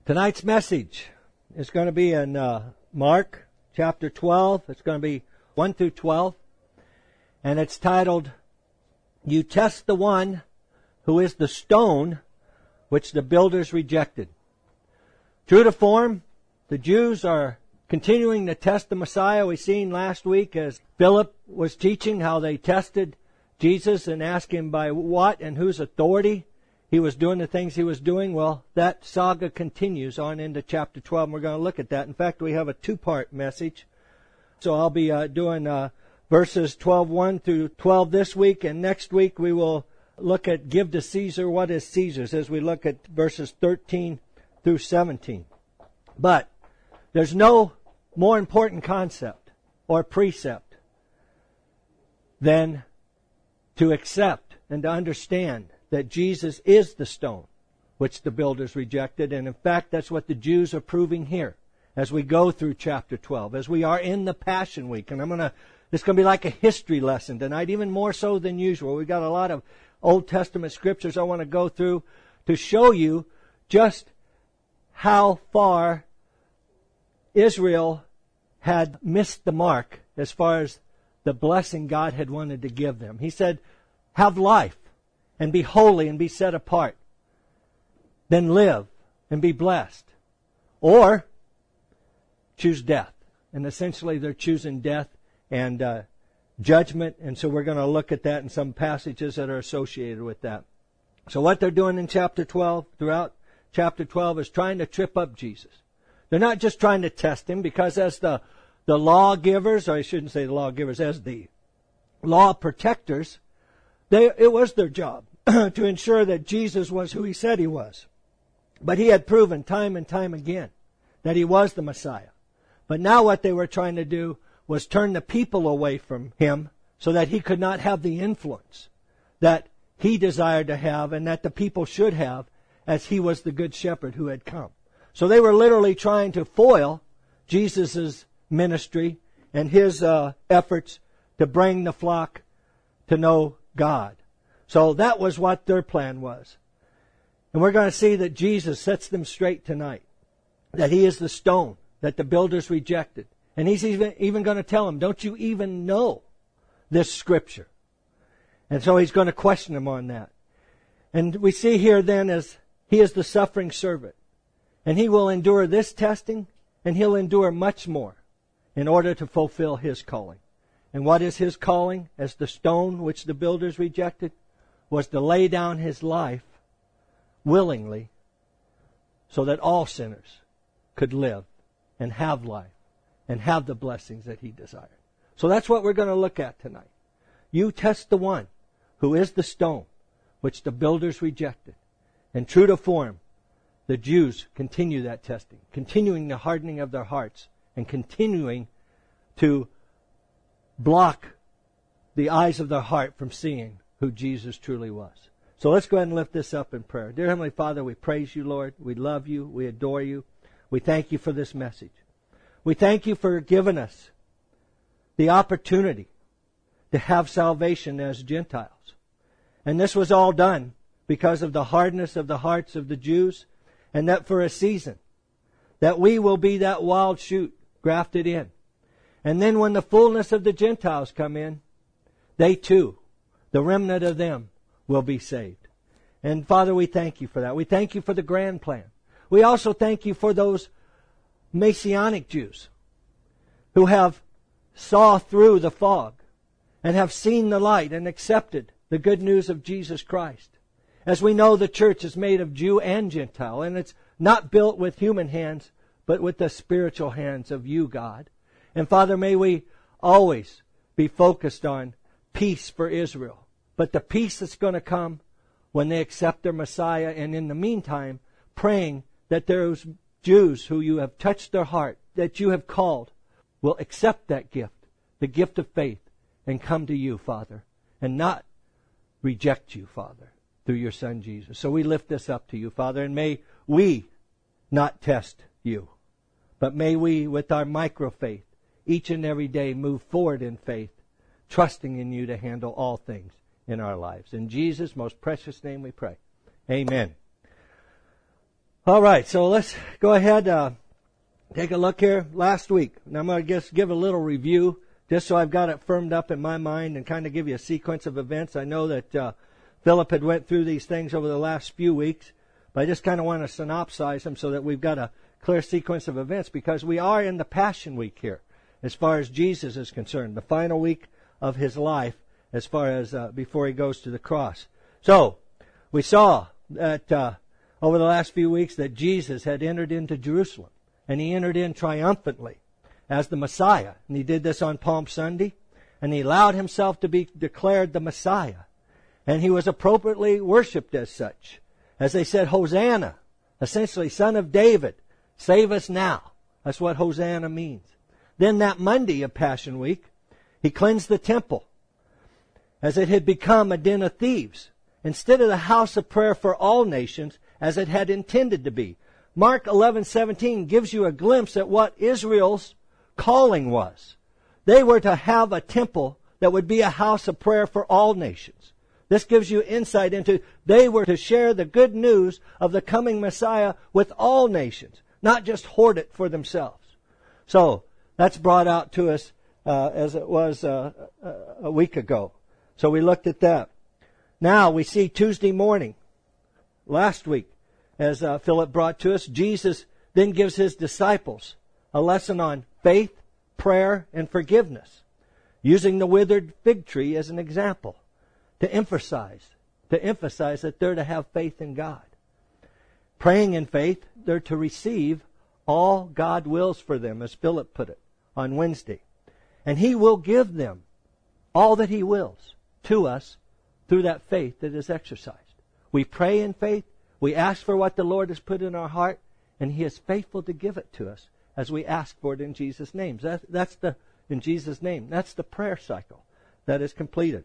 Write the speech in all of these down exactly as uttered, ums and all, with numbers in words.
Tonight's message is going to be in uh, Mark chapter twelve. It's going to be one through twelve. And it's titled, You Test the One Who is the Stone Which the Builders Rejected. True to form, the Jews are continuing to test the Messiah. We seen last week as Philip was teaching how they tested Jesus and asked him by what and whose authority he was doing the things he was doing. Well, that saga continues on into chapter twelve, and we're going to look at that. In fact, we have a two-part message. So I'll be uh, doing uh, verses twelve one through twelve this week, and next week we will look at Give to Caesar what is Caesar's as we look at verses thirteen through seventeen. But there's no more important concept or precept than to accept and to understand that Jesus is the stone which the builders rejected. And in fact, that's what the Jews are proving here as we go through chapter twelve, as we are in the Passion Week. And I'm going to, it's going to be like a history lesson tonight, even more so than usual. We've got a lot of Old Testament scriptures I want to go through to show you just how far Israel had missed the mark as far as the blessing God had wanted to give them. He said, have life and be holy and be set apart. Then live and be blessed. Or choose death. And essentially they're choosing death and uh, judgment. And so we're going to look at that in some passages that are associated with that. So what they're doing in chapter twelve, throughout chapter twelve, is trying to trip up Jesus. They're not just trying to test him, because as the, the lawgivers, or I shouldn't say the lawgivers, as the law protectors, they, it was their job to ensure that Jesus was who he said he was. But he had proven time and time again that he was the Messiah. But now what they were trying to do was turn the people away from him so that he could not have the influence that he desired to have and that the people should have, as he was the good shepherd who had come. So they were literally trying to foil Jesus' ministry and his uh, efforts to bring the flock to know God. So that was what their plan was. And we're going to see that Jesus sets them straight tonight. That he is the stone that the builders rejected. And he's even, even going to tell them, don't you even know this scripture? And so he's going to question them on that. And we see here then as he is the suffering servant. And he will endure this testing, and he'll endure much more in order to fulfill his calling. And what is his calling as the stone which the builders rejected? Was to lay down his life willingly so that all sinners could live and have life and have the blessings that he desired. So that's what we're going to look at tonight. You test the one who is the stone which the builders rejected. And true to form, the Jews continue that testing, continuing the hardening of their hearts and continuing to block the eyes of their heart from seeing who Jesus truly was. So let's go ahead and lift this up in prayer. Dear Heavenly Father, we praise you, Lord. We love you. We adore you. We thank you for this message. We thank you for giving us the opportunity to have salvation as Gentiles. And this was all done because of the hardness of the hearts of the Jews, and that for a season, that we will be that wild shoot grafted in. And then when the fullness of the Gentiles come in, they too, the remnant of them, will be saved. And Father, we thank you for that. We thank you for the grand plan. We also thank you for those Messianic Jews who have saw through the fog and have seen the light and accepted the good news of Jesus Christ. As we know, the church is made of Jew and Gentile, and it's not built with human hands, but with the spiritual hands of you, God. And Father, may we always be focused on peace for Israel. But the peace that's going to come when they accept their Messiah, and in the meantime, praying that those Jews who you have touched their heart, that you have called, will accept that gift, the gift of faith, and come to you, Father, and not reject you, Father, through your Son Jesus. So we lift this up to you, Father, and may we not test you, but may we, with our micro faith, each and every day move forward in faith, trusting in you to handle all things in our lives. In Jesus' most precious name we pray. Amen. All right, so let's go ahead, uh, take a look here. Last week, and I'm going to just give a little review, just so I've got it firmed up in my mind and kind of give you a sequence of events. I know that uh, Philip had went through these things over the last few weeks, but I just kind of want to synopsize them so that we've got a clear sequence of events, because we are in the Passion Week here, as far as Jesus is concerned, the final week of his life, as far as uh, before he goes to the cross. So, we saw that uh, over the last few weeks that Jesus had entered into Jerusalem, and he entered in triumphantly as the Messiah. And he did this on Palm Sunday, and he allowed himself to be declared the Messiah. And he was appropriately worshipped as such. As they said, Hosanna, essentially, Son of David, save us now. That's what Hosanna means. Then that Monday of Passion Week, he cleansed the temple, as it had become a den of thieves, instead of the house of prayer for all nations, as it had intended to be. Mark eleven seventeen gives you a glimpse at what Israel's calling was. They were to have a temple that would be a house of prayer for all nations. This gives you insight into they were to share the good news of the coming Messiah with all nations, not just hoard it for themselves. So, that's brought out to us uh, as it was uh, a week ago. So we looked at that. Now we see Tuesday morning, last week, as uh, Philip brought to us, Jesus then gives his disciples a lesson on faith, prayer, and forgiveness, using the withered fig tree as an example to emphasize, to emphasize that they're to have faith in God. Praying in faith, they're to receive all God wills for them, as Philip put it on Wednesday. And he will give them all that he wills to us through that faith that is exercised. We pray in faith, we ask for what the Lord has put in our heart, and he is faithful to give it to us as we ask for it in Jesus' name. That, that's the, in Jesus' name, that's the prayer cycle that is completed.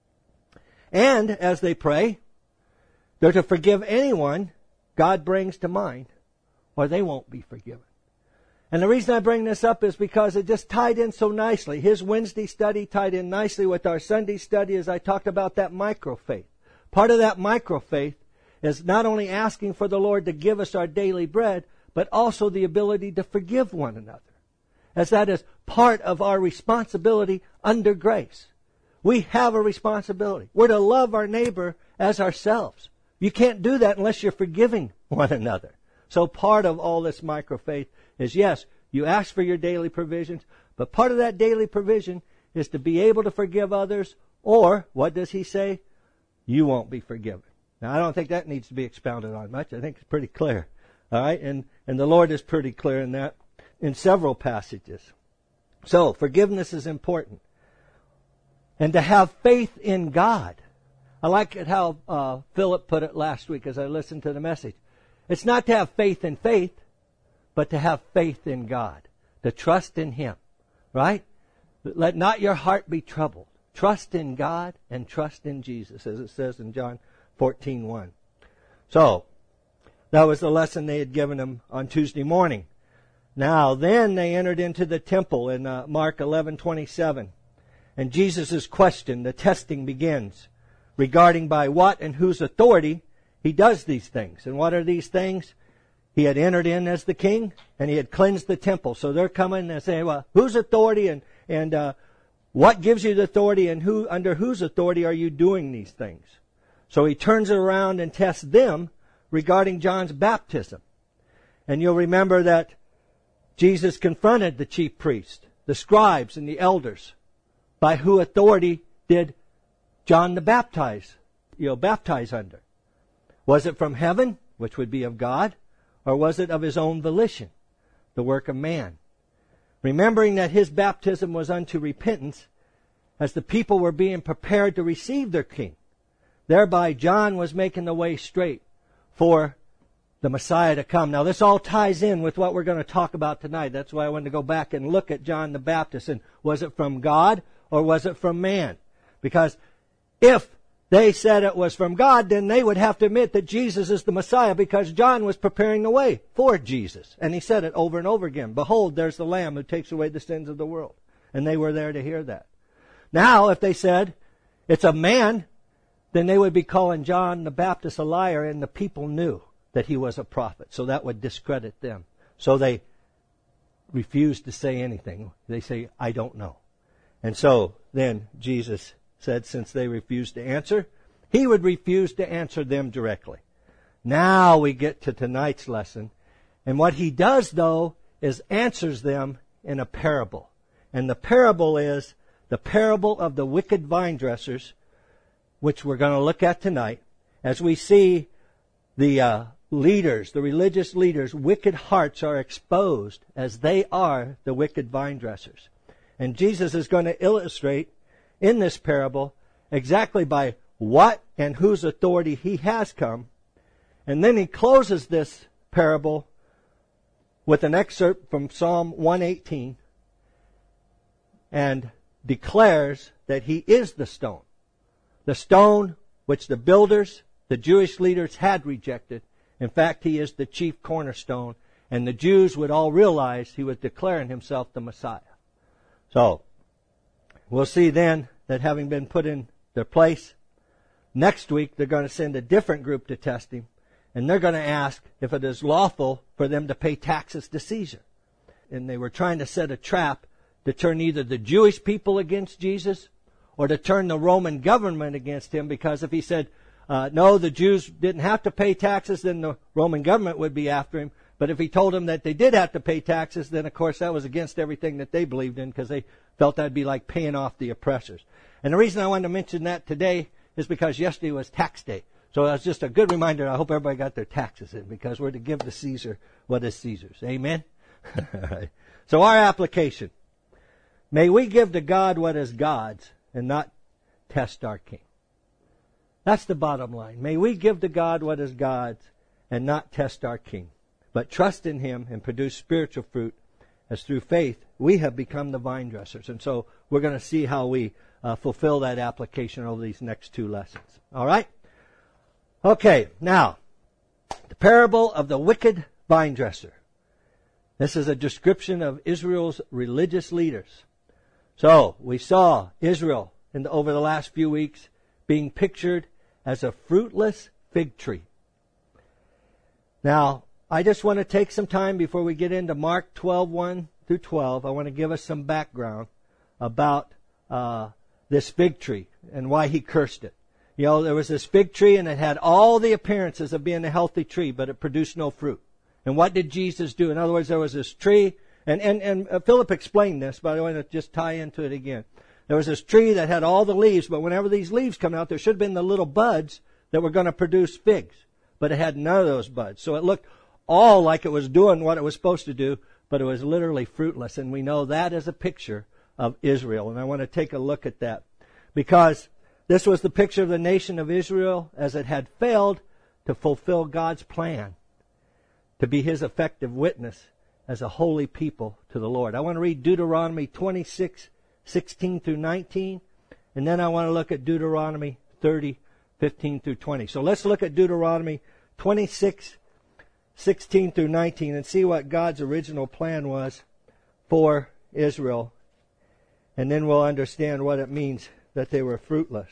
And as they pray, they're to forgive anyone God brings to mind, or they won't be forgiven. And the reason I bring this up is because it just tied in so nicely. His Wednesday study tied in nicely with our Sunday study as I talked about that micro-faith. Part of that micro-faith is not only asking for the Lord to give us our daily bread, but also the ability to forgive one another, as that is part of our responsibility under grace. We have a responsibility. We're to love our neighbor as ourselves. You can't do that unless you're forgiving one another. So part of all this micro-faith is, yes, you ask for your daily provisions, but part of that daily provision is to be able to forgive others, or, what does he say? You won't be forgiven. Now, I don't think that needs to be expounded on much. I think it's pretty clear. All right? And, and the Lord is pretty clear in that in several passages. So, forgiveness is important. And to have faith in God. I like it how uh, Philip put it last week as I listened to the message. It's not to have faith in faith, but to have faith in God. To trust in him. Right? Let not your heart be troubled. Trust in God and trust in Jesus, as it says in John fourteen one. So, that was the lesson they had given him on Tuesday morning. Now, then they entered into the temple in uh, Mark eleven twenty-seven. And Jesus' question, the testing begins, regarding by what and whose authority he does these things. And what are these things? He had entered in as the king, and he had cleansed the temple. So they're coming and saying, well, whose authority and, and uh, what gives you the authority, and who under whose authority are you doing these things? So he turns it around and tests them regarding John's baptism. And you'll remember that Jesus confronted the chief priests, the scribes, and the elders. By whose authority did John the Baptizer, you know, baptize under? Was it from heaven, which would be of God, or was it of his own volition, the work of man? Remembering that his baptism was unto repentance, as the people were being prepared to receive their king. Thereby John was making the way straight for the Messiah to come. Now this all ties in with what we're going to talk about tonight. That's why I wanted to go back and look at John the Baptist. And was it from God or was it from man? Because if they said it was from God, then they would have to admit that Jesus is the Messiah, because John was preparing the way for Jesus. And he said it over and over again. Behold, there's the Lamb who takes away the sins of the world. And they were there to hear that. Now, if they said it's a man, then they would be calling John the Baptist a liar, and the people knew that he was a prophet. So that would discredit them. So they refused to say anything. They say, I don't know. And so then Jesus said, since they refused to answer, he would refuse to answer them directly. Now we get to tonight's lesson. And what he does, though, is answers them in a parable. And the parable is the parable of the wicked vine dressers, which we're going to look at tonight, as we see the uh, leaders, the religious leaders' wicked hearts are exposed as they are the wicked vine dressers. And Jesus is going to illustrate in this parable exactly by what and whose authority he has come. And then he closes this parable with an excerpt from Psalm one eighteen and declares that he is the stone. The stone which the builders, the Jewish leaders, had rejected. In fact, he is the chief cornerstone, and the Jews would all realize he was declaring himself the Messiah. So, we'll see then that having been put in their place, next week they're going to send a different group to test him, and they're going to ask if it is lawful for them to pay taxes to Caesar. And they were trying to set a trap to turn either the Jewish people against Jesus or to turn the Roman government against him, because if he said, uh, no, the Jews didn't have to pay taxes, then the Roman government would be after him. But if he told them that they did have to pay taxes, then of course that was against everything that they believed in, because they felt that'd be like paying off the oppressors. And the reason I wanted to mention that today is because yesterday was tax day. So that's just a good reminder. I hope everybody got their taxes in, because we're to give to Caesar what is Caesar's. Amen? So our application. May we give to God what is God's and not test our King. That's the bottom line. May we give to God what is God's and not test our King, but trust in him and produce spiritual fruit, as through faith we have become the vine dressers. And so we're going to see how we uh, fulfill that application over these next two lessons. All right? Okay, now, the parable of the wicked vine dresser. This is a description of Israel's religious leaders. So, we saw Israel in the, over the last few weeks being pictured as a fruitless fig tree. Now, I just want to take some time before we get into Mark twelve, one through twelve. I want to give us some background about uh, this fig tree and why he cursed it. You know, there was this fig tree and it had all the appearances of being a healthy tree, but it produced no fruit. And what did Jesus do? In other words, there was this tree, and, and, and uh, Philip explained this, but I want to just tie into it again. There was this tree that had all the leaves, but whenever these leaves come out, there should have been the little buds that were going to produce figs. But it had none of those buds. So it looked all like it was doing what it was supposed to do, but it was literally fruitless. And we know that is a picture of Israel. And I want to take a look at that, because this was the picture of the nation of Israel as it had failed to fulfill God's plan to be his effective witness as a holy people to the Lord. I want to read Deuteronomy twenty-six, sixteen through nineteen, and then I want to look at Deuteronomy thirty, fifteen through twenty. So let's look at Deuteronomy twenty-six, sixteen through nineteen and see what God's original plan was for Israel. And then we'll understand what it means that they were fruitless.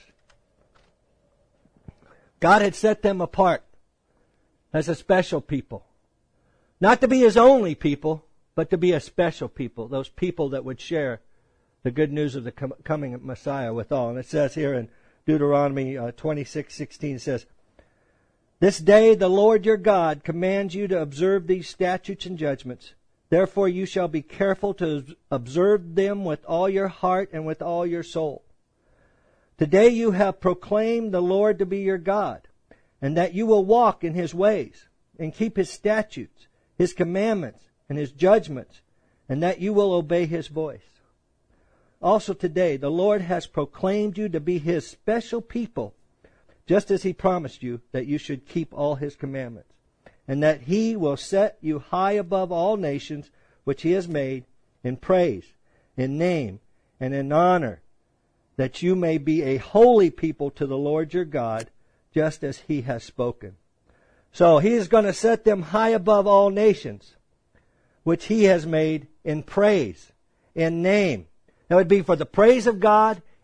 God had set them apart as a special people. Not to be his only people, but to be a special people. Those people that would share the good news of the com- coming Messiah with all. And it says here in Deuteronomy uh, twenty-six, sixteen, it says, "This day the Lord your God commands you to observe these statutes and judgments. Therefore you shall be careful to observe them with all your heart and with all your soul. Today you have proclaimed the Lord to be your God, and that you will walk in his ways, and keep his statutes, his commandments, and his judgments, and that you will obey his voice. Also today the Lord has proclaimed you to be his special people, just as he promised you that you should keep all his commandments, and that he will set you high above all nations which he has made, in praise, in name, and in honor, that you may be a holy people to the Lord your God, just as he has spoken." So he is going to set them high above all nations, which he has made, in praise, in name. That would be for the praise of God,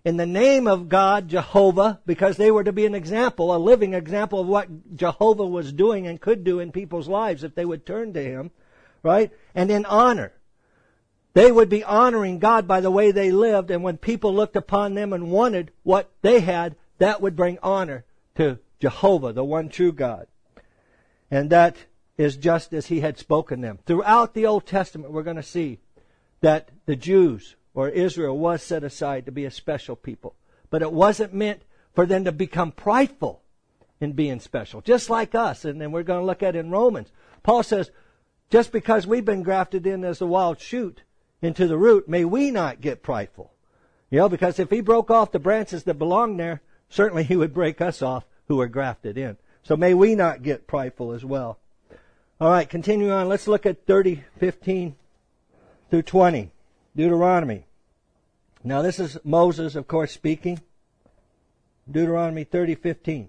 in the name of God, Jehovah, because they were to be an example, a living example of what Jehovah was doing and could do in people's lives if they would turn to Him, right? And in honor. They would be honoring God by the way they lived, and when people looked upon them and wanted what they had, that would bring honor to Jehovah, the one true God. And that is just as He had spoken them. Throughout the Old Testament, we're going to see that the Jews or Israel was set aside to be a special people. But it wasn't meant for them to become prideful in being special, just like us. And then we're going to look at in Romans. Paul says, just because we've been grafted in as a wild shoot into the root, may we not get prideful. You know, because if He broke off the branches that belong there, certainly He would break us off who are grafted in. So may we not get prideful as well. All right, continuing on. Let's look at thirty, fifteen through twenty. Deuteronomy. Now this is Moses, of course, speaking. Deuteronomy thirty, fifteen.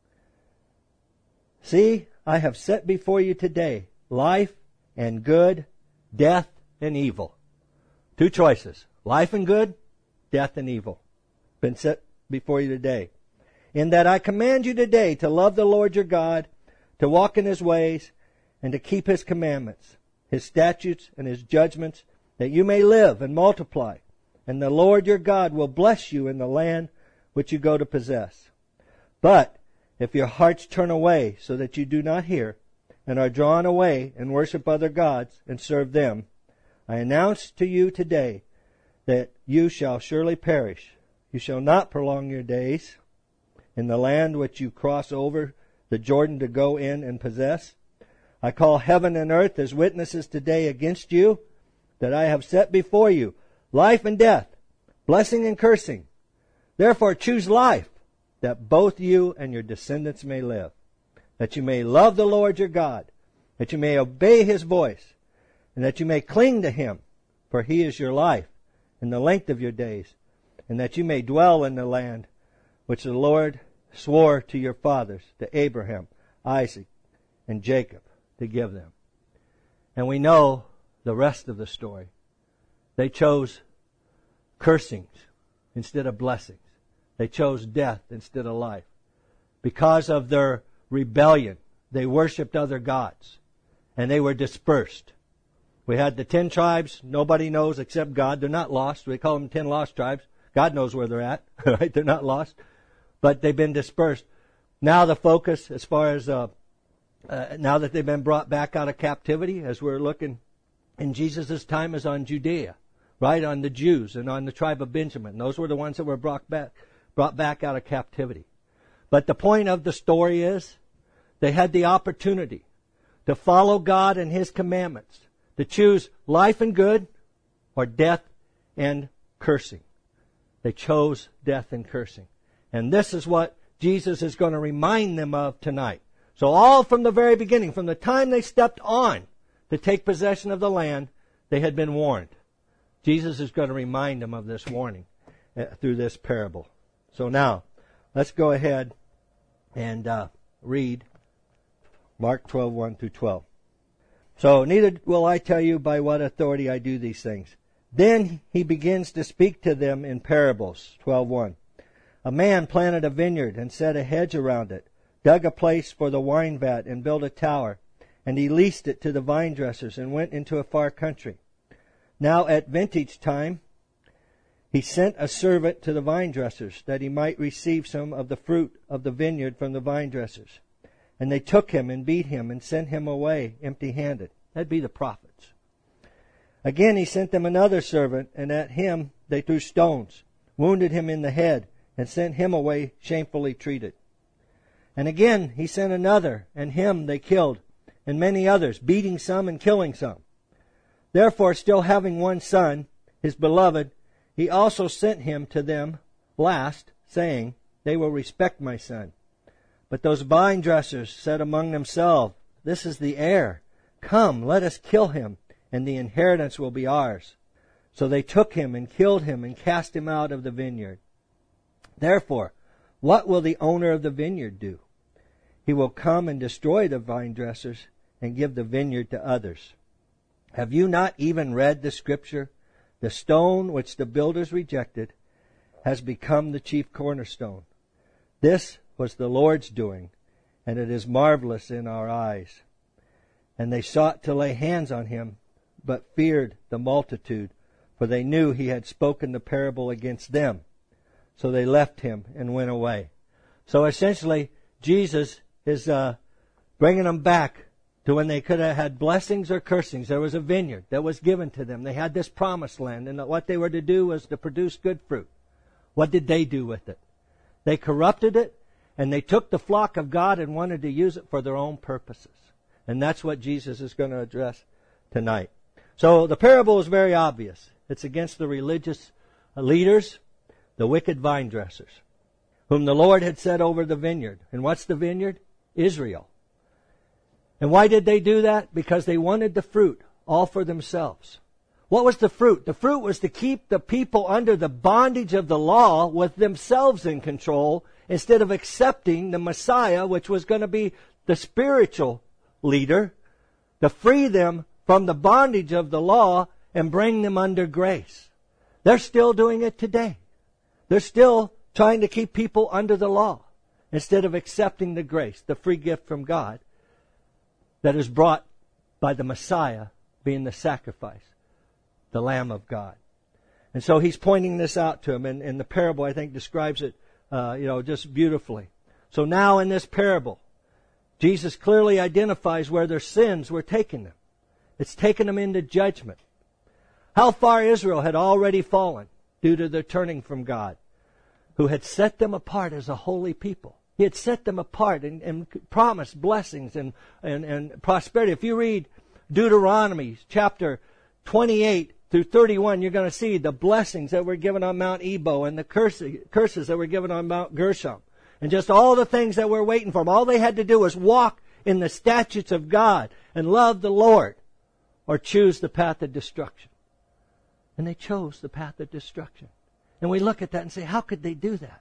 See, I have set before you today life and good, death and evil. Two choices. Life and good, death and evil. Been set before you today. In that I command you today to love the Lord your God, to walk in His ways, and to keep His commandments, His statutes and His judgments, that you may live and multiply. And the Lord your God will bless you in the land which you go to possess. But if your hearts turn away so that you do not hear, and are drawn away and worship other gods and serve them, I announce to you today that you shall surely perish. You shall not prolong your days in the land which you cross over the Jordan to go in and possess. I call heaven and earth as witnesses today against you, that I have set before you life and death, blessing and cursing. Therefore choose life, that both you and your descendants may live, that you may love the Lord your God, that you may obey His voice, and that you may cling to Him, for He is your life and the length of your days, and that you may dwell in the land which the Lord swore to your fathers, to Abraham, Isaac, and Jacob, to give them. And we know the rest of the story. They chose cursings instead of blessings. They chose death instead of life. Because of their rebellion, they worshipped other gods, and they were dispersed. We had the ten tribes. Nobody knows except God. They're not lost. We call them ten lost tribes. God knows where they're at. Right? They're not lost. But they've been dispersed. Now the focus, as far as uh, uh, now that they've been brought back out of captivity, as we're looking in Jesus' time, is on Judea, right? On the Jews and on the tribe of Benjamin. Those were the ones that were brought back, brought back out of captivity. But the point of the story is they had the opportunity to follow God and His commandments, to choose life and good or death and cursing. They chose death and cursing. And this is what Jesus is going to remind them of tonight. So all from the very beginning, from the time they stepped on to take possession of the land, they had been warned. Jesus is going to remind them of this warning uh, through this parable. So now, let's go ahead and uh, read Mark twelve, one through twelve. So, neither will I tell you by what authority I do these things. Then He begins to speak to them in parables. twelve, one. A man planted a vineyard and set a hedge around it, dug a place for the wine vat and built a tower, and he leased it to the vine dressers and went into a far country. Now at vintage time, he sent a servant to the vine dressers that he might receive some of the fruit of the vineyard from the vine dressers. And they took him and beat him and sent him away empty-handed. That'd be the prophets. Again he sent them another servant, and at him they threw stones, wounded him in the head, and sent him away shamefully treated. And again he sent another, and him they killed, and many others, beating some and killing some. Therefore, still having one son, his beloved, he also sent him to them last, saying, They will respect my son. But those vine dressers said among themselves, This is the heir. Come, let us kill him, and the inheritance will be ours. So they took him and killed him and cast him out of the vineyard. Therefore, what will the owner of the vineyard do? He will come and destroy the vine dressers and give the vineyard to others. Have you not even read the scripture? The stone which the builders rejected has become the chief cornerstone. This was the Lord's doing, and it is marvelous in our eyes. And they sought to lay hands on him, but feared the multitude, for they knew he had spoken the parable against them. So they left him and went away. So essentially, Jesus is uh, bringing them back to when they could have had blessings or cursings. There was a vineyard that was given to them. They had this promised land, and what they were to do was to produce good fruit. What did they do with it? They corrupted it, and they took the flock of God and wanted to use it for their own purposes. And that's what Jesus is going to address tonight. So the parable is very obvious. It's against the religious leaders, the wicked vine dressers, whom the Lord had set over the vineyard. And what's the vineyard? Israel. And why did they do that? Because they wanted the fruit all for themselves. What was the fruit? The fruit was to keep the people under the bondage of the law with themselves in control instead of accepting the Messiah, which was going to be the spiritual leader, to free them from the bondage of the law and bring them under grace. They're still doing it today. They're still trying to keep people under the law instead of accepting the grace, the free gift from God that is brought by the Messiah being the sacrifice, the Lamb of God. And so he's pointing this out to him, and, and the parable, I think, describes it, uh, you know, just beautifully. So now in this parable, Jesus clearly identifies where their sins were taking them. It's taken them into judgment. How far Israel had already fallen due to their turning from God, who had set them apart as a holy people. He had set them apart and, and promised blessings and, and, and prosperity. If you read Deuteronomy chapter twenty-eight through thirty-one, you're going to see the blessings that were given on Mount Nebo and the curses, curses that were given on Mount Gershom. And just all the things that were waiting for them. All they had to do was walk in the statutes of God and love the Lord, or choose the path of destruction. And they chose the path of destruction. And we look at that and say, how could they do that?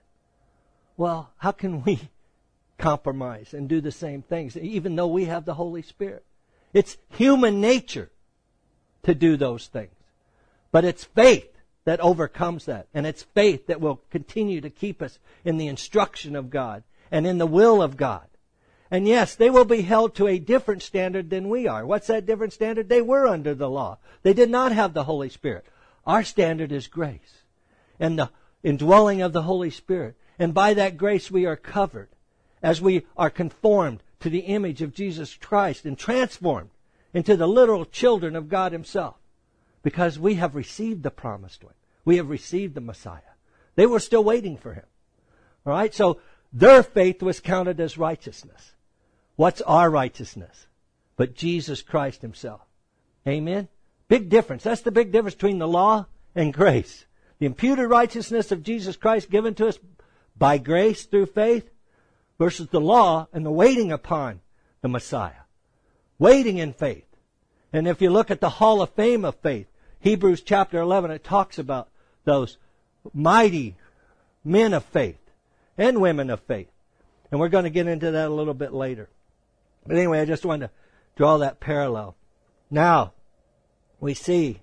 Well, how can we compromise and do the same things, even though we have the Holy Spirit? It's human nature to do those things. But it's faith that overcomes that. And it's faith that will continue to keep us in the instruction of God and in the will of God. And yes, they will be held to a different standard than we are. What's that different standard? They were under the law. They did not have the Holy Spirit. Our standard is grace and the indwelling of the Holy Spirit. And by that grace we are covered as we are conformed to the image of Jesus Christ and transformed into the literal children of God Himself. Because we have received the promised one. We have received the Messiah. They were still waiting for Him. All right? So their faith was counted as righteousness. What's our righteousness? But Jesus Christ Himself. Amen? Big difference. That's the big difference between the law and grace. The imputed righteousness of Jesus Christ given to us by grace through faith versus the law and the waiting upon the Messiah. Waiting in faith. And if you look at the Hall of Fame of faith, Hebrews chapter eleven, it talks about those mighty men of faith and women of faith. And we're going to get into that a little bit later. But anyway, I just wanted to draw that parallel. Now, we see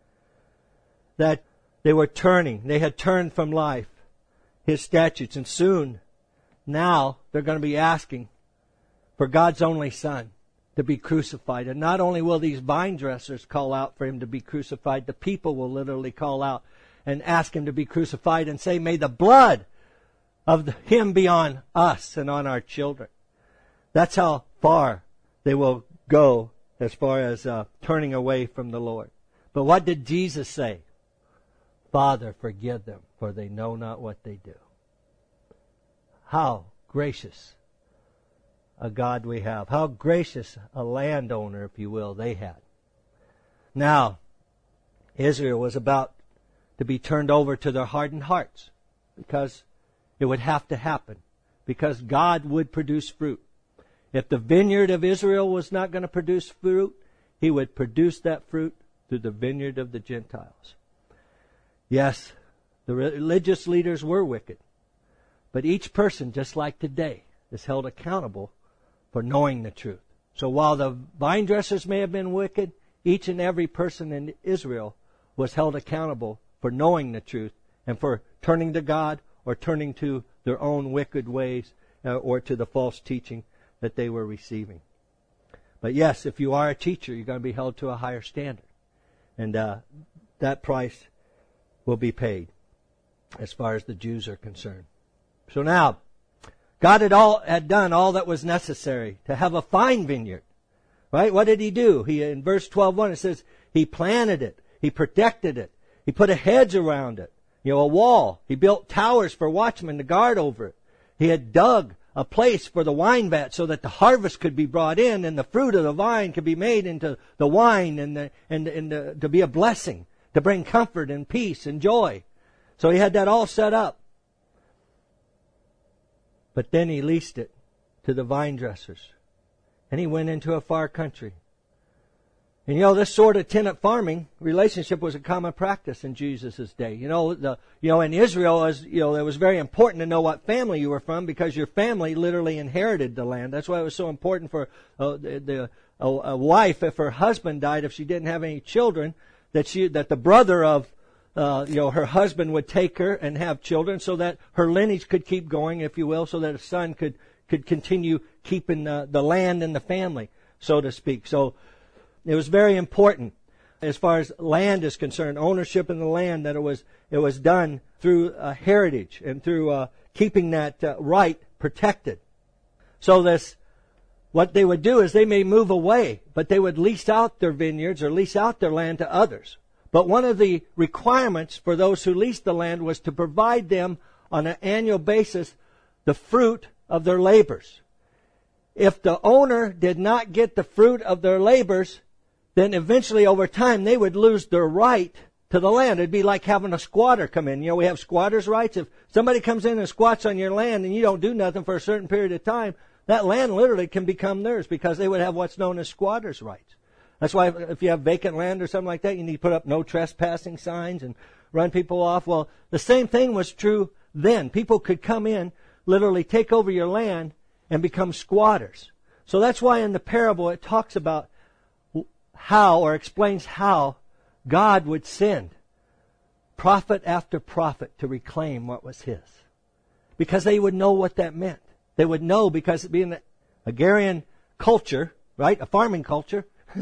that they were turning. They had turned from life, His statutes. And soon, now, they're going to be asking for God's only Son to be crucified. And not only will these vine dressers call out for Him to be crucified, the people will literally call out and ask Him to be crucified and say, may the blood of Him be on us and on our children. That's how far they will go as far as uh, turning away from the Lord. But what did Jesus say? Father, forgive them, for they know not what they do. How gracious a God we have. How gracious a landowner, if you will, they had. Now, Israel was about to be turned over to their hardened hearts, because it would have to happen, because God would produce fruit. If the vineyard of Israel was not going to produce fruit, He would produce that fruit through the vineyard of the Gentiles. Yes, the religious leaders were wicked, but each person, just like today, is held accountable for knowing the truth. So while the vine dressers may have been wicked, each and every person in Israel was held accountable for knowing the truth and for turning to God or turning to their own wicked ways uh, or to the false teaching that they were receiving. But yes, if you are a teacher, you're going to be held to a higher standard. And uh, that price will be paid as far as the Jews are concerned. So now, God had all had done all that was necessary to have a fine vineyard. Right? What did He do? He in verse twelve one it says He planted it. He protected it. He put a hedge around it. You know, a wall. He built towers for watchmen to guard over it. He had dug a place for the wine vat so that the harvest could be brought in and the fruit of the vine could be made into the wine and the, and, and the, to be a blessing, to bring comfort and peace and joy. So He had that all set up. But then He leased it to the vine dressers. And He went into a far country. And you know, this sort of tenant farming relationship was a common practice in Jesus' day. You know, the, you know, in Israel, as you know, it was very important to know what family you were from because your family literally inherited the land. That's why it was so important for uh, the, the a, a wife, if her husband died, if she didn't have any children, that she, that the brother of, uh, you know, her husband would take her and have children so that her lineage could keep going, if you will, so that a son could, could continue keeping uh, the land and the family, so to speak. So, it was very important as far as land is concerned, ownership in the land, that it was it was done through uh, heritage and through uh, keeping that uh, right protected. So this, what they would do is they may move away, but they would lease out their vineyards or lease out their land to others. But one of the requirements for those who leased the land was to provide them on an annual basis the fruit of their labors. If the owner did not get the fruit of their labors, then eventually over time they would lose their right to the land. It'd be like having a squatter come in. You know, we have squatters' rights. If somebody comes in and squats on your land and you don't do nothing for a certain period of time, that land literally can become theirs because they would have what's known as squatters' rights. That's why if you have vacant land or something like that, you need to put up no trespassing signs and run people off. Well, the same thing was true then. People could come in, literally take over your land and become squatters. So that's why in the parable it talks about how, or explains how, God would send prophet after prophet to reclaim what was His. Because they would know what that meant. They would know, because being an agrarian culture, right, a farming culture,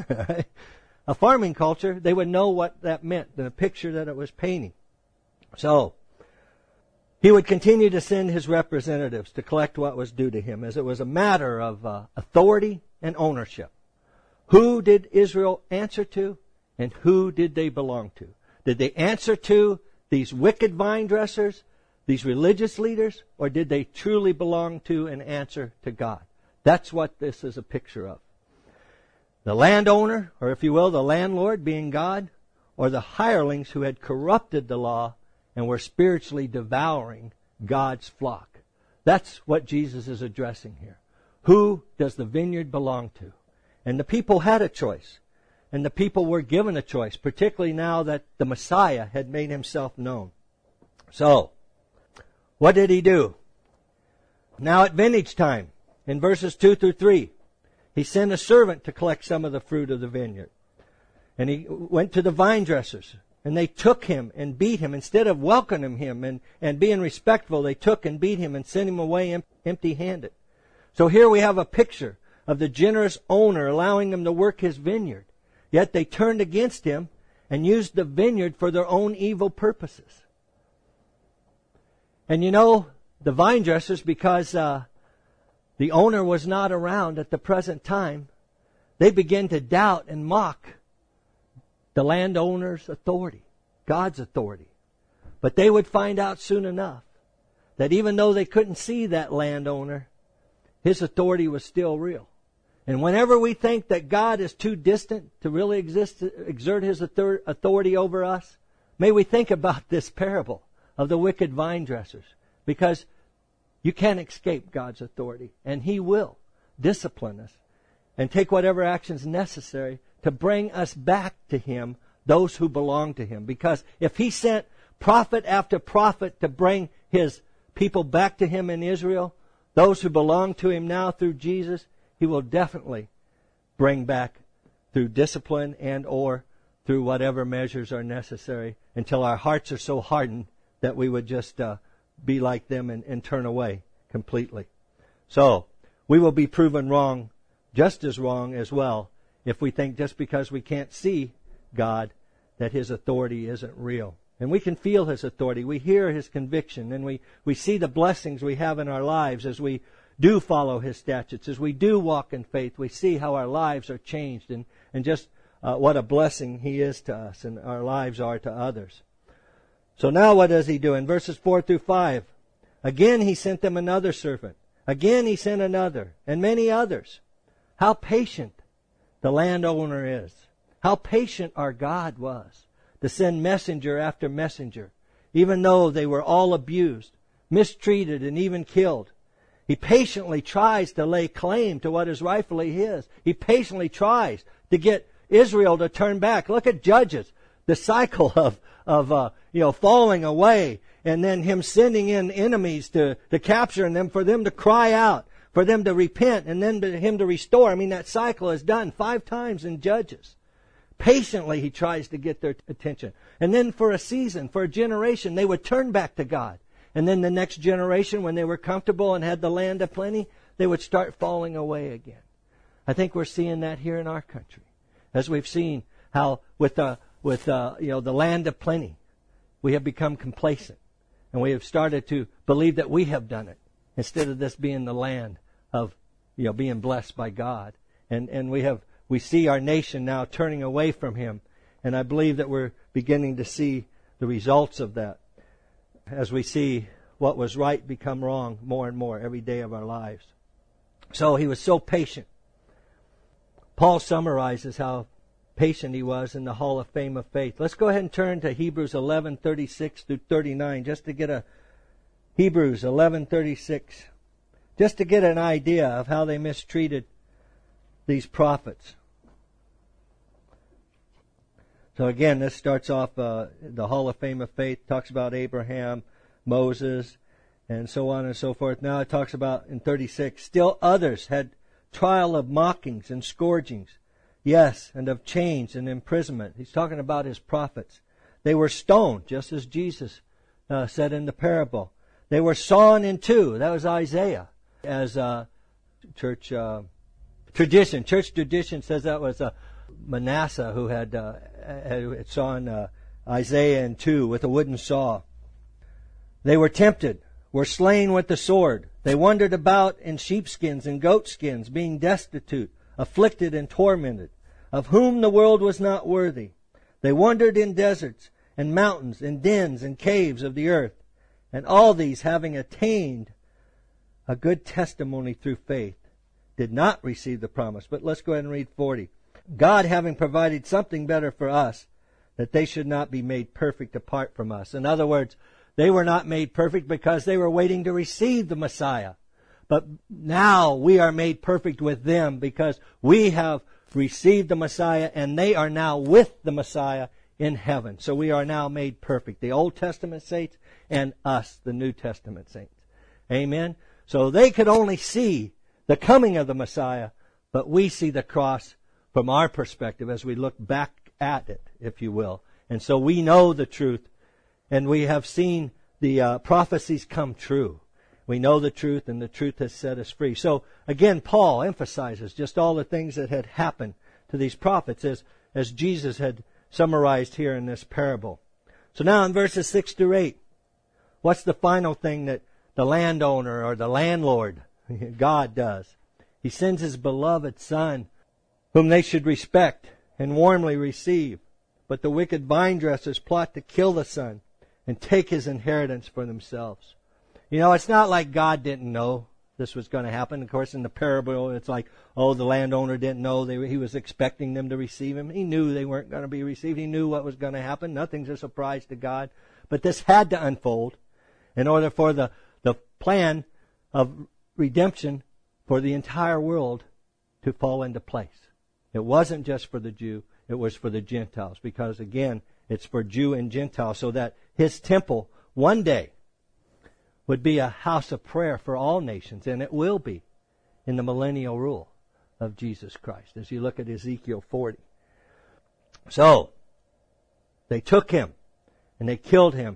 a farming culture, they would know what that meant, the picture that it was painting. So, He would continue to send His representatives to collect what was due to Him, as it was a matter of uh, authority and ownership. Who did Israel answer to, and who did they belong to? Did they answer to these wicked vine dressers, these religious leaders, or did they truly belong to and answer to God? That's what this is a picture of. The landowner, or if you will, the landlord being God, or the hirelings who had corrupted the law and were spiritually devouring God's flock. That's what Jesus is addressing here. Who does the vineyard belong to? And the people had a choice. And the people were given a choice, particularly now that the Messiah had made Himself known. So, what did He do? Now at vintage time, in verses two through three, He sent a servant to collect some of the fruit of the vineyard. And He went to the vine dressers. And they took Him and beat Him. Instead of welcoming Him and, and being respectful, they took and beat Him and sent Him away empty-handed. So here we have a picture of the generous owner allowing them to work His vineyard. Yet they turned against Him and used the vineyard for their own evil purposes. And you know, the vine dressers, because uh, the owner was not around at the present time, they began to doubt and mock the landowner's authority, God's authority. But they would find out soon enough that even though they couldn't see that landowner, His authority was still real. And whenever we think that God is too distant to really exist, exert His authority over us, may we think about this parable of the wicked vine dressers. Because you can't escape God's authority. And He will discipline us and take whatever actions necessary to bring us back to Him, those who belong to Him. Because if He sent prophet after prophet to bring His people back to Him in Israel, those who belong to Him now through Jesus, He will definitely bring back through discipline and or through whatever measures are necessary until our hearts are so hardened that we would just uh, be like them and, and turn away completely. So, we will be proven wrong, just as wrong as well, if we think just because we can't see God, that His authority isn't real. And we can feel His authority. We hear His conviction, and we, we see the blessings we have in our lives as we do follow His statutes, as we do walk in faith. We see how our lives are changed, and, and just uh, what a blessing He is to us, and our lives are to others. So now what does He do? In verses four through five, again He sent them another servant. Again He sent another, and many others. How patient the landowner is. How patient our God was to send messenger after messenger, even though they were all abused, mistreated, and even killed. He patiently tries to lay claim to what is rightfully His. He patiently tries to get Israel to turn back. Look at Judges, the cycle of of uh, you know falling away, and then Him sending in enemies to to capture them, for them to cry out, for them to repent, and then to Him to restore. I mean, that cycle is done five times in Judges. Patiently He tries to get their attention. And then for a season, for a generation, they would turn back to God. And then the next generation, when they were comfortable and had the land of plenty, they would start falling away again. I think we're seeing that here in our country. As we've seen how with the, with uh, you know, the land of plenty, we have become complacent. And we have started to believe that we have done it, instead of this being the land of, you know, being blessed by God. And, and we have, we see our nation now turning away from Him. And I believe that we're beginning to see the results of that, as we see what was right become wrong more and more every day of our lives. So He was so patient. Paul summarizes how patient he was in the Hall of Fame of Faith. Let's go ahead and turn to Hebrews eleven thirty-six through thirty-nine, just to get a Hebrews eleven thirty-six, just to get an idea of how they mistreated these prophets. So again, this starts off uh, the Hall of Fame of Faith, talks about Abraham, Moses, and so on and so forth. Now it talks about, in thirty-six, still others had trial of mockings and scourgings, yes, and of chains and imprisonment. He's talking about his prophets. They were stoned, just as Jesus uh, said in the parable. They were sawn in two. That was Isaiah. As uh, church uh, tradition, church tradition says that was uh, Manasseh who had, uh, had sawn uh, Isaiah in two with a wooden saw. They were tempted, were slain with the sword. They wandered about in sheepskins and goatskins, being destitute, afflicted and tormented, of whom the world was not worthy. They wandered in deserts and mountains, in dens and caves of the earth. And all these, having attained a good testimony through faith, did not receive the promise. But let's go ahead and read forty. God having provided something better for us, that they should not be made perfect apart from us. In other words, they were not made perfect because they were waiting to receive the Messiah. But now we are made perfect with them because we have received the Messiah, and they are now with the Messiah in heaven. So we are now made perfect. The Old Testament saints and us, the New Testament saints. Amen? So they could only see the coming of the Messiah, but we see the cross from our perspective as we look back at it, if you will. And so we know the truth, and we have seen the uh, prophecies come true. We know the truth, and the truth has set us free. So again, Paul emphasizes just all the things that had happened to these prophets as, as Jesus had summarized here in this parable. So now in verses six through eight, what's the final thing that the landowner or the landlord, God, does? He sends His beloved Son, whom they should respect and warmly receive. But the wicked vine dressers plot to kill the Son and take His inheritance for themselves. You know, it's not like God didn't know this was going to happen. Of course, in the parable, it's like, oh, the landowner didn't know. They, he was expecting them to receive Him. He knew they weren't going to be received. He knew what was going to happen. Nothing's a surprise to God. But this had to unfold in order for the, the plan of redemption for the entire world to fall into place. It wasn't just for the Jew. It was for the Gentiles. Because, again, it's for Jew and Gentile, so that His temple one day would be a house of prayer for all nations, and it will be in the millennial rule of Jesus Christ, as you look at Ezekiel forty. So, they took Him, and they killed Him,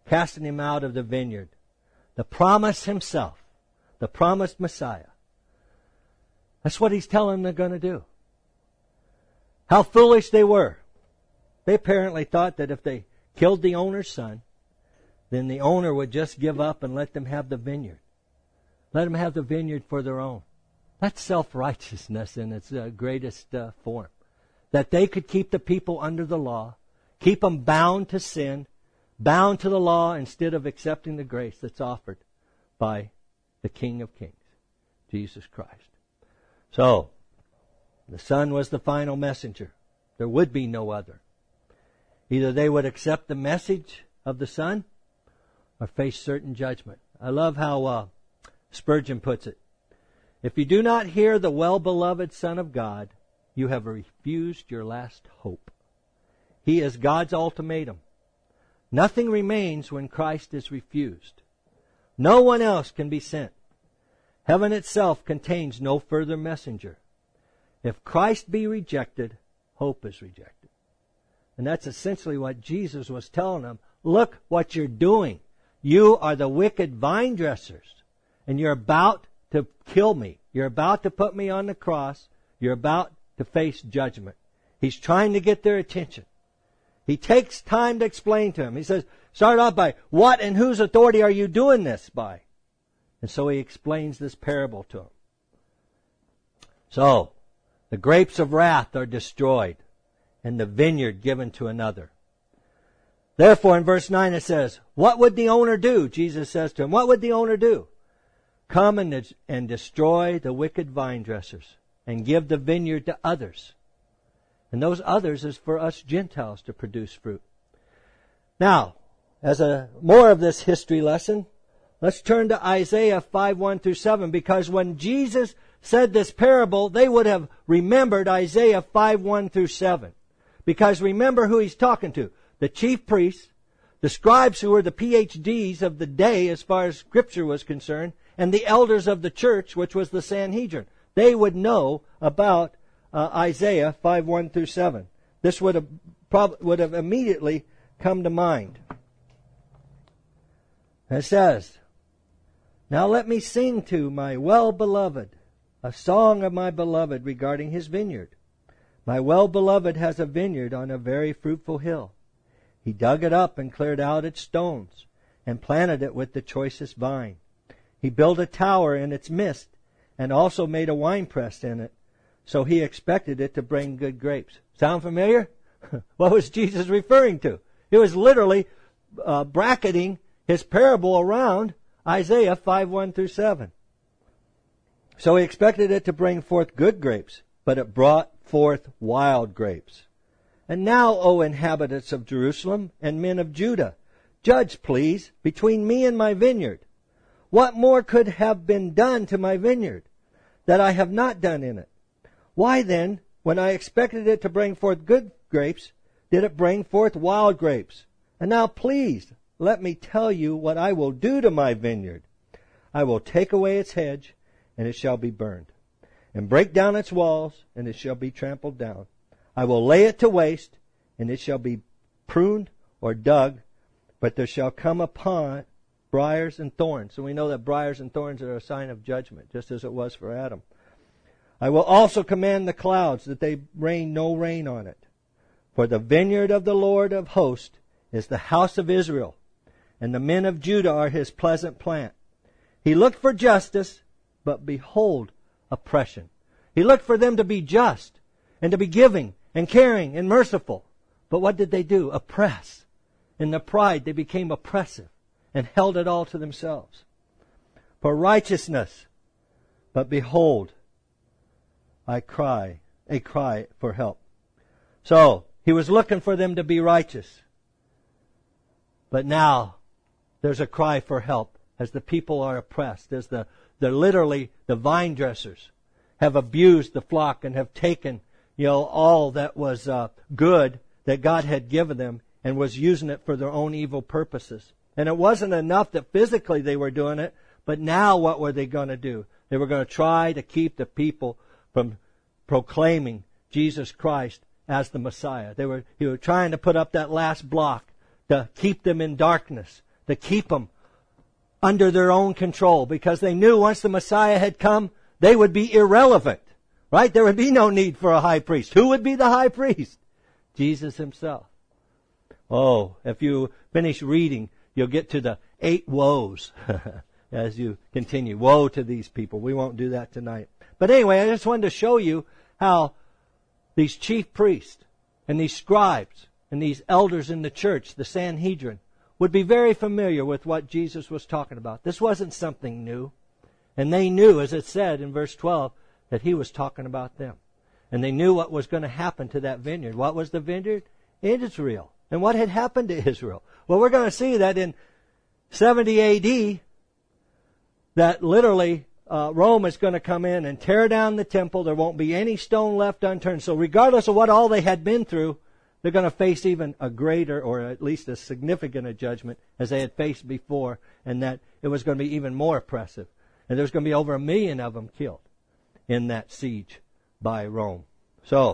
casting him out of the vineyard. The promise himself, the promised Messiah. That's what he's telling them they're going to do. How foolish they were. They apparently thought that if they killed the owner's son, then the owner would just give up and let them have the vineyard. Let them have the vineyard for their own. That's self-righteousness in its uh, greatest uh, form. That they could keep the people under the law, keep them bound to sin, bound to the law instead of accepting the grace that's offered by the King of Kings, Jesus Christ. So, the Son was the final messenger. There would be no other. Either they would accept the message of the Son or face certain judgment. I love how uh, Spurgeon puts it. If you do not hear the well-beloved Son of God, you have refused your last hope. He is God's ultimatum. Nothing remains when Christ is refused. No one else can be sent. Heaven itself contains no further messenger. If Christ be rejected, hope is rejected. And that's essentially what Jesus was telling them. Look what you're doing. You are the wicked vine dressers, and you're about to kill me. You're about to put me on the cross. You're about to face judgment. He's trying to get their attention. He takes time to explain to them. He says, start off by, what and whose authority are you doing this by? And so he explains this parable to them. So, the grapes of wrath are destroyed, and the vineyard given to another. Therefore, in verse nine it says, what would the owner do? Jesus says to him, what would the owner do? Come and, and destroy the wicked vine dressers and give the vineyard to others. And those others is for us Gentiles to produce fruit. Now, as a more of this history lesson, let's turn to Isaiah five, one through seven, because when Jesus said this parable, they would have remembered Isaiah five, one through seven. Because remember who he's talking to. The chief priests, the scribes who were the P H Ds of the day as far as Scripture was concerned, and the elders of the church, which was the Sanhedrin. They would know about uh, Isaiah five, one through seven. This would have, prob- would have immediately come to mind. It says, now let me sing to my well-beloved a song of my beloved regarding his vineyard. My well-beloved has a vineyard on a very fruitful hill. He dug it up and cleared out its stones and planted it with the choicest vine. He built a tower in its midst and also made a winepress in it. So he expected it to bring good grapes. Sound familiar? What was Jesus referring to? He was literally uh, bracketing his parable around Isaiah five, one through seven. So he expected it to bring forth good grapes, but it brought forth wild grapes. And now, O inhabitants of Jerusalem and men of Judah, judge, please, between me and my vineyard. What more could have been done to my vineyard that I have not done in it? Why then, when I expected it to bring forth good grapes, did it bring forth wild grapes? And now please, let me tell you what I will do to my vineyard. I will take away its hedge, and it shall be burned, and break down its walls, and it shall be trampled down. I will lay it to waste, and it shall be pruned or dug, but there shall come upon it briars and thorns. So we know that briars and thorns are a sign of judgment, just as it was for Adam. I will also command the clouds that they rain no rain on it. For the vineyard of the Lord of hosts is the house of Israel, and the men of Judah are his pleasant plant. He looked for justice, but behold, oppression. He looked for them to be just, and to be giving, and caring, and merciful. But what did they do? Oppress. In their pride, they became oppressive, and held it all to themselves. For righteousness, but behold, I cry, a cry for help. So, he was looking for them to be righteous. But now, there's a cry for help as the people are oppressed, as the, the literally, the vine dressers have abused the flock and have taken, you know, all that was uh, good that God had given them and was using it for their own evil purposes. And it wasn't enough that physically they were doing it, but now what were they going to do? They were going to try to keep the people from proclaiming Jesus Christ as the Messiah. They were, he was trying to put up that last block to keep them in darkness, to keep them under their own control, because they knew once the Messiah had come, they would be irrelevant, right? There would be no need for a high priest. Who would be the high priest? Jesus himself. Oh, if you finish reading, you'll get to the eight woes as you continue. Woe to these people. We won't do that tonight. But anyway, I just wanted to show you how these chief priests and these scribes and these elders in the church, the Sanhedrin, would be very familiar with what Jesus was talking about. This wasn't something new. And they knew, as it said in verse twelve, that he was talking about them. And they knew what was going to happen to that vineyard. What was the vineyard? Israel. And what had happened to Israel? Well, we're going to see that in seventy A D, that literally uh, Rome is going to come in and tear down the temple. There won't be any stone left unturned. So regardless of what all they had been through, they're going to face even a greater, or at least a significant a judgment as they had faced before, and that it was going to be even more oppressive. And there's going to be over a million of them killed in that siege by Rome. So,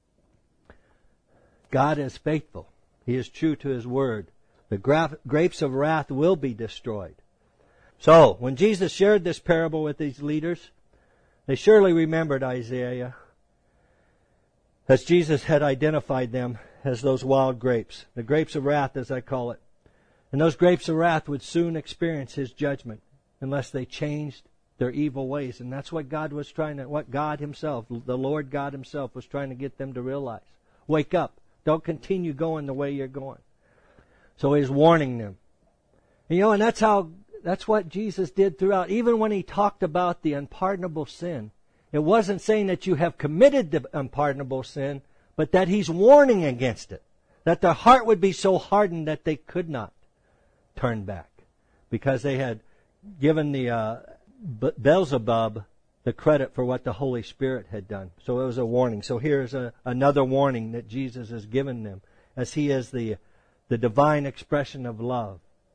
God is faithful. He is true to His word. The gra- grapes of wrath will be destroyed. So, when Jesus shared this parable with these leaders, they surely remembered Isaiah, as Jesus had identified them as those wild grapes, the grapes of wrath, as I call it. And those grapes of wrath would soon experience His judgment unless they changed their evil ways. And that's what God was trying to, what God Himself, the Lord God Himself, was trying to get them to realize. Wake up. Don't continue going the way you're going. So He's warning them. And, you know, and that's how, that's what Jesus did throughout. Even when He talked about the unpardonable sin, it wasn't saying that you have committed the unpardonable sin, but that He's warning against it. That their heart would be so hardened that they could not turn back. Because they had given the uh, Beelzebub the credit for what the Holy Spirit had done. So it was a warning. So here's a, another warning that Jesus has given them, as He is the, the divine expression of love.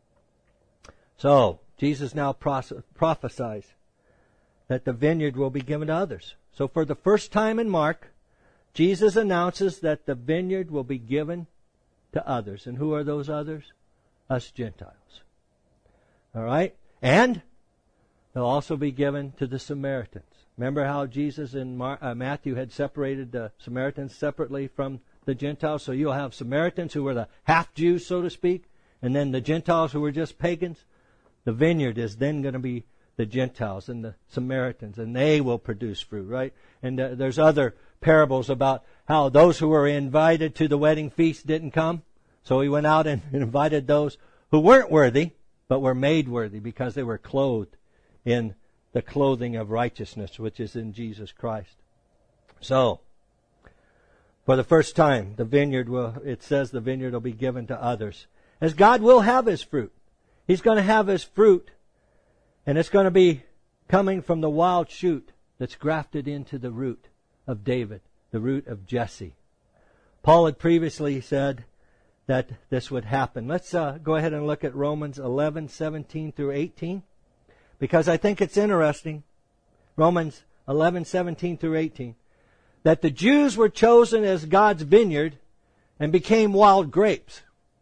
So Jesus now prophesies that the vineyard will be given to others. So for the first time in Mark, Jesus announces that the vineyard will be given to others. And who are those others? Us Gentiles. All right? And they'll also be given to the Samaritans. Remember how Jesus in Mar- uh, Matthew had separated the Samaritans separately from the Gentiles? So you'll have Samaritans who were the half-Jews, so to speak, and then the Gentiles who were just pagans. The vineyard is then going to be the Gentiles and the Samaritans, and they will produce fruit, right? And uh, there's other parables about how those who were invited to the wedding feast didn't come. So He went out and invited those who weren't worthy, but were made worthy because they were clothed in the clothing of righteousness, which is in Jesus Christ. So, for the first time, the vineyard will, it says the vineyard will be given to others. As God will have His fruit. He's going to have His fruit, and it's going to be coming from the wild shoot that's grafted into the root of David, the root of Jesse. Paul had previously said that this would happen. Let's uh, go ahead and look at Romans eleven, seventeen through eighteen. Because I think it's interesting, Romans eleven, seventeen through eighteen, that the Jews were chosen as God's vineyard and became wild grapes.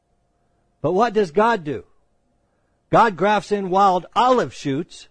But what does God do? God grafts in wild olive shoots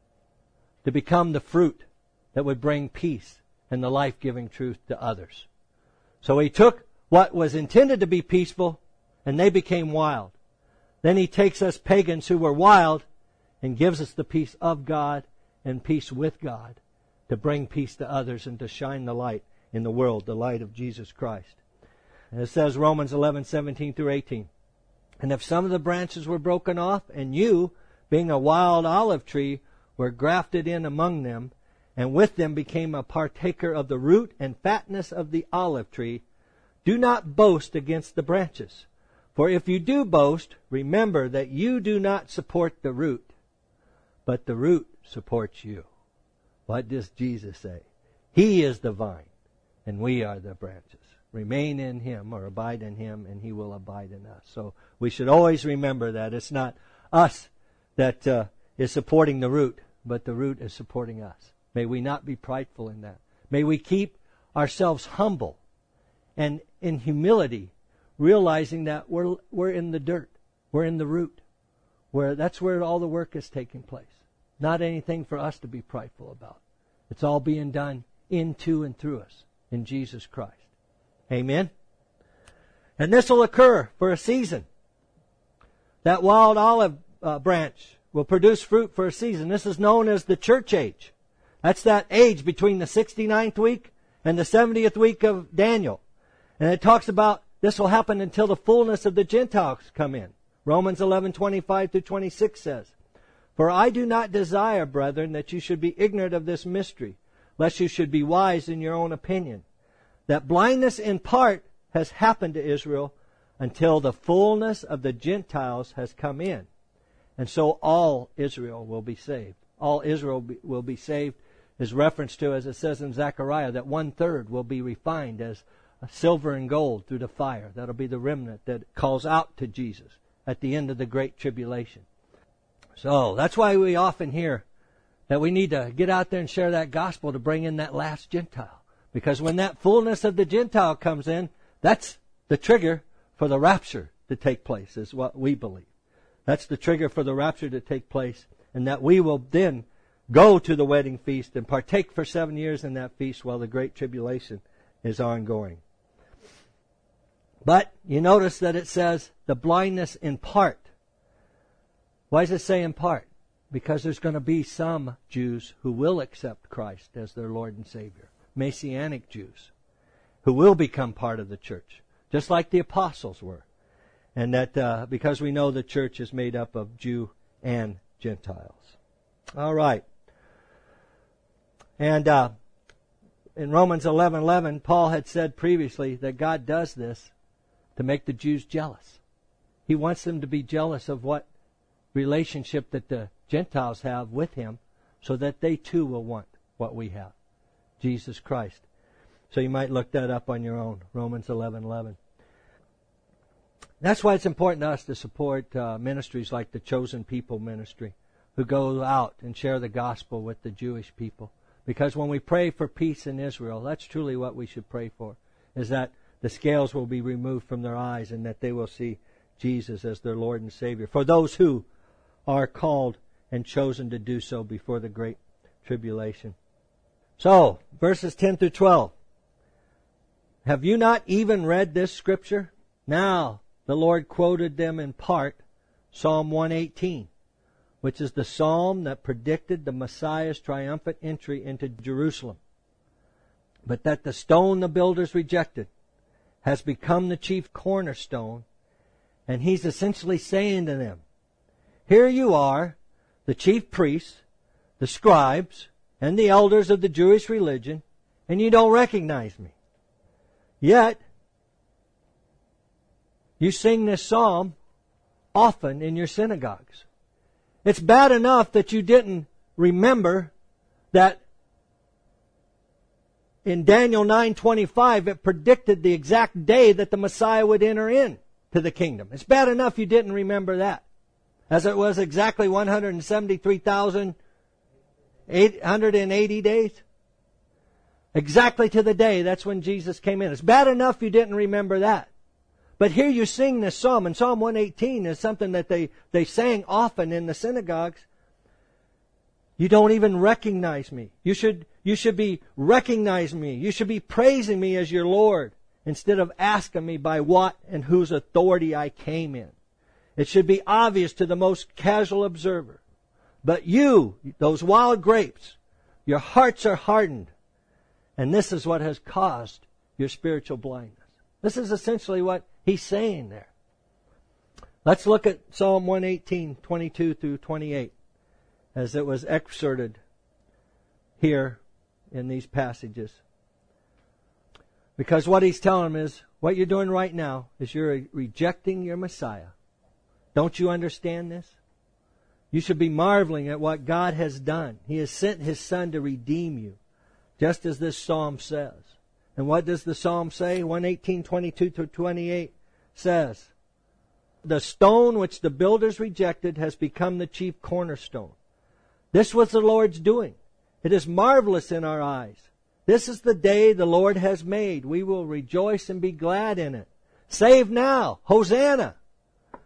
to become the fruit that would bring peace and the life-giving truth to others. So He took what was intended to be peaceful and they became wild. Then He takes us pagans who were wild and gives us the peace of God and peace with God to bring peace to others and to shine the light in the world, the light of Jesus Christ. And it says Romans eleven, seventeen through eighteen. And if some of the branches were broken off, and you, being a wild olive tree, were grafted in among them, and with them became a partaker of the root and fatness of the olive tree, do not boast against the branches. For if you do boast, remember that you do not support the root, but the root supports you. What does Jesus say? He is the vine, and we are the branches. Remain in Him, or abide in Him, and He will abide in us. So we should always remember that it's not us that uh, is supporting the root, but the root is supporting us. May we not be prideful in that. May we keep ourselves humble and in humility, realizing that we're we're in the dirt, we're in the root. where that's where all the work is taking place. Not anything for us to be prideful about. It's all being done into and through us in Jesus Christ. Amen? And this will occur for a season. That wild olive uh, branch will produce fruit for a season. This is known as the church age. That's that age between the sixty-ninth week and the seventieth week of Daniel. And it talks about this will happen until the fullness of the Gentiles come in. Romans eleven twenty-five through twenty-six says, "For I do not desire, brethren, that you should be ignorant of this mystery, lest you should be wise in your own opinion, that blindness in part has happened to Israel until the fullness of the Gentiles has come in. And so all Israel will be saved." All Israel be, will be saved is referenced to, as it says in Zechariah, that one-third will be refined as silver and gold through the fire. That'll be the remnant that calls out to Jesus at the end of the Great Tribulation. So that's why we often hear that we need to get out there and share that gospel to bring in that last Gentile. Because when that fullness of the Gentile comes in, that's the trigger for the rapture to take place, is what we believe. That's the trigger for the rapture to take place, and that we will then go to the wedding feast and partake for seven years in that feast while the Great Tribulation is ongoing. But you notice that it says the blindness in part. Why does it say in part? Because there's going to be some Jews who will accept Christ as their Lord and Savior. Messianic Jews who will become part of the church, just like the apostles were. And that uh, because we know the church is made up of Jew and Gentiles. All right. And uh, in Romans eleven eleven, Paul had said previously that God does this to make the Jews jealous. He wants them to be jealous of what relationship that the Gentiles have with Him, so that they too will want what we have, Jesus Christ. So you might look that up on your own, Romans eleven eleven. That's why it's important to us to support uh, ministries like the Chosen People Ministry, who go out and share the gospel with the Jewish people. Because when we pray for peace in Israel, that's truly what we should pray for, is that the scales will be removed from their eyes and that they will see Jesus as their Lord and Savior, for those who are called and chosen to do so before the Great Tribulation. So, verses ten through twelve. Have you not even read this scripture? Now, the Lord quoted them in part, Psalm one eighteen, which is the psalm that predicted the Messiah's triumphant entry into Jerusalem. But that the stone the builders rejected has become the chief cornerstone, and He's essentially saying to them, here you are, the chief priests, the scribes, and the elders of the Jewish religion, and you don't recognize me. Yet, you sing this psalm often in your synagogues. It's bad enough that you didn't remember that in Daniel nine twenty-five it predicted the exact day that the Messiah would enter in to the kingdom. It's bad enough you didn't remember that. As it was exactly one hundred seventy-three thousand eight hundred eighty days. Exactly to the day, that's when Jesus came in. It's bad enough you didn't remember that. But here you sing this psalm, and Psalm one eighteen is something that they, they sang often in the synagogues. You don't even recognize me. You should, you should be recognizing me. You should be praising me as your Lord, instead of asking me by what and whose authority I came in. It should be obvious to the most casual observer. But you, those wild grapes, your hearts are hardened. And this is what has caused your spiritual blindness. This is essentially what he's saying there. Let's look at Psalm one eighteen, twenty-two through twenty-eight, as it was excerpted here in these passages. Because what he's telling them is, what you're doing right now is you're rejecting your Messiah. Don't you understand this? You should be marveling at what God has done. He has sent His Son to redeem you, just as this psalm says. And what does the psalm say? one eighteen, twenty-two through twenty-eight says, the stone which the builders rejected has become the chief cornerstone. This was the Lord's doing. It is marvelous in our eyes. This is the day the Lord has made. We will rejoice and be glad in it. Save now. Hosanna.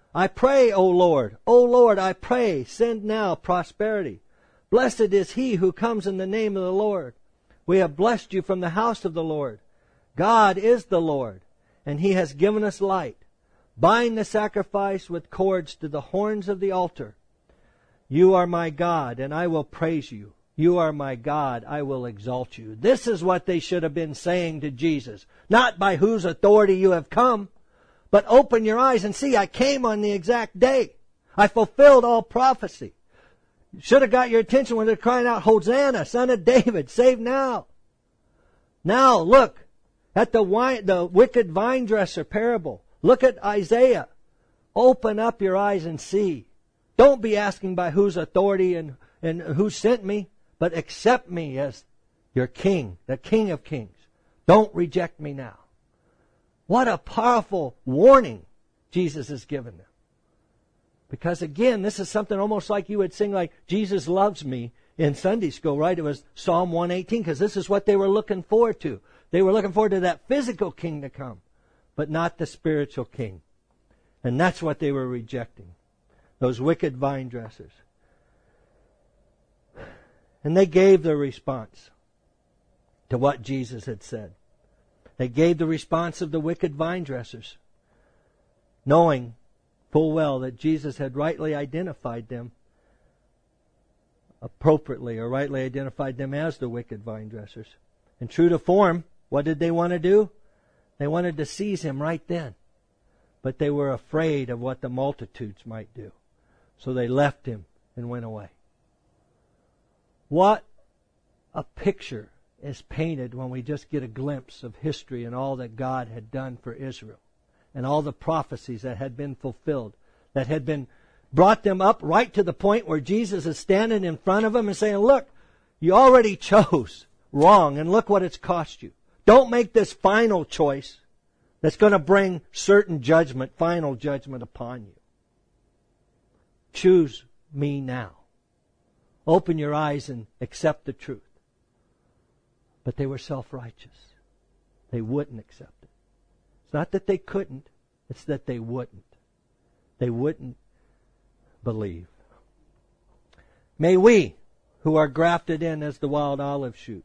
I pray, O Lord, O Lord, I pray, send now prosperity. Blessed is he who comes in the name of the Lord. We have blessed you from the house of the Lord. God is the Lord, and he has given us light. Bind the sacrifice with cords to the horns of the altar. You are my God, and I will praise you. You are my God, I will exalt you. This is what they should have been saying to Jesus. Not by whose authority you have come, but open your eyes and see, I came on the exact day. I fulfilled all prophecy. Should have got your attention when they're crying out, Hosanna, Son of David, save now. Now look at the wine, the wicked vine dresser parable. Look at Isaiah. Open up your eyes and see. Don't be asking by whose authority and, and who sent me, but accept me as your king, the King of Kings. Don't reject me now. What a powerful warning Jesus has given them. Because again, this is something almost like you would sing like, Jesus loves me in Sunday school, right? It was Psalm one eighteen, because this is what they were looking forward to. They were looking forward to that physical king to come, but not the spiritual king. And that's what they were rejecting. Those wicked vine dressers. And they gave their response to what Jesus had said. They gave the response of the wicked vine dressers, knowing full well that Jesus had rightly identified them appropriately, or rightly identified them as the wicked vine dressers. And true to form, what did they want to do? They wanted to seize him right then. But they were afraid of what the multitudes might do. So they left him and went away. What a picture is painted when we just get a glimpse of history and all that God had done for Israel. And all the prophecies that had been fulfilled. That had been brought them up right to the point where Jesus is standing in front of them and saying, look, you already chose wrong and look what it's cost you. Don't make this final choice that's going to bring certain judgment, final judgment upon you. Choose me now. Open your eyes and accept the truth. But they were self-righteous. They wouldn't accept it. It's not that they couldn't, it's that they wouldn't. They wouldn't believe. May we, who are grafted in as the wild olive shoot,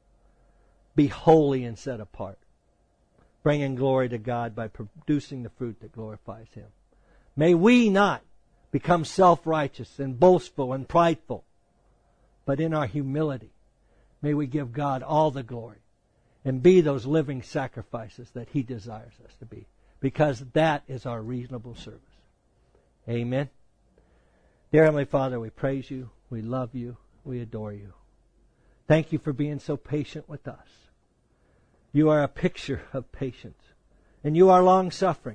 be holy and set apart, bringing glory to God by producing the fruit that glorifies Him. May we not become self-righteous and boastful and prideful, but in our humility, may we give God all the glory and be those living sacrifices that He desires us to be, because that is our reasonable service. Amen. Dear Heavenly Father, we praise You, we love You, we adore You. Thank You for being so patient with us. You are a picture of patience, and You are long-suffering.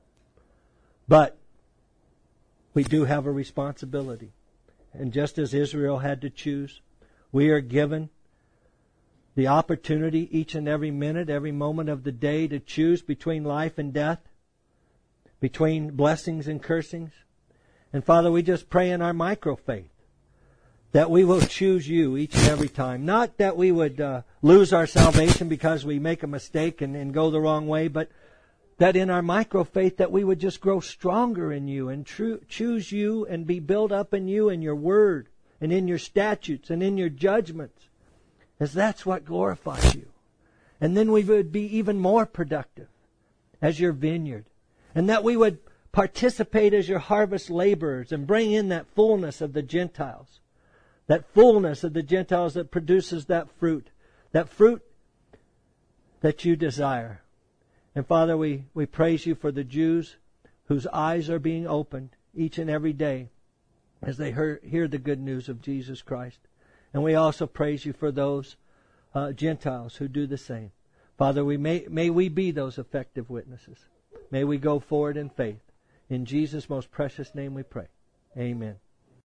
But we do have a responsibility. And just as Israel had to choose, we are given the opportunity each and every minute, every moment of the day to choose between life and death, between blessings and cursings. And Father, we just pray in our micro-faith that we will choose You each and every time. Not that we would uh, lose our salvation because we make a mistake and, and go the wrong way, but that in our micro-faith that we would just grow stronger in You and tru- choose You and be built up in You and Your Word and in Your statutes and in Your judgments, as that's what glorifies You. And then we would be even more productive as Your vineyard, and that we would participate as Your harvest laborers and bring in that fullness of the Gentiles, that fullness of the Gentiles that produces that fruit, that fruit that You desire. And Father, we, we praise You for the Jews whose eyes are being opened each and every day as they hear, hear the good news of Jesus Christ. And we also praise You for those uh, Gentiles who do the same. Father, we may, may we be those effective witnesses. May we go forward in faith. In Jesus' most precious name we pray. Amen.